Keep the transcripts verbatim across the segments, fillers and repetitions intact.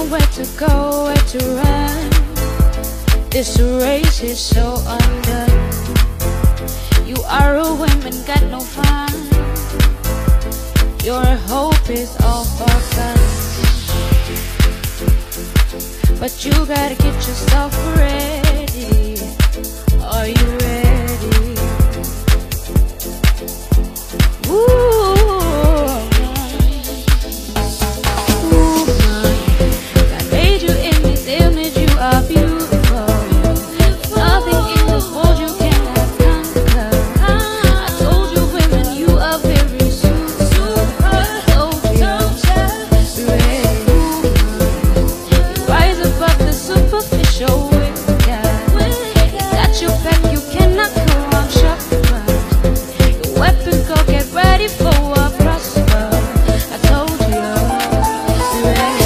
know where to go, where to run. This race is so undone. You are a woman, got no fun. Your hope is all for fun. But you gotta get yourself ready. Are you ready? Ooh, woman, God made you in His image. You are beautiful. Nothing in this world you cannot conquer. I told you, women, you are very super. I told you, ready. Rise above the superficial with God. He's got your back, you cannot go on shuffle. Your weapon, go get ready for a prosper. I told you, ready.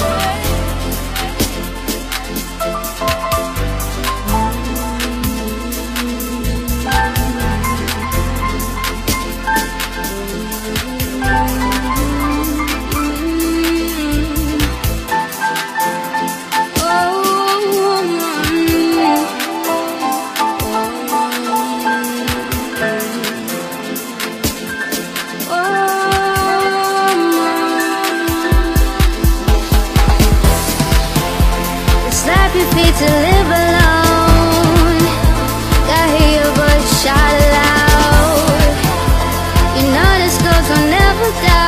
Slap your feet to live alone. Got hear your voice shout aloud. You know this ghost will never die.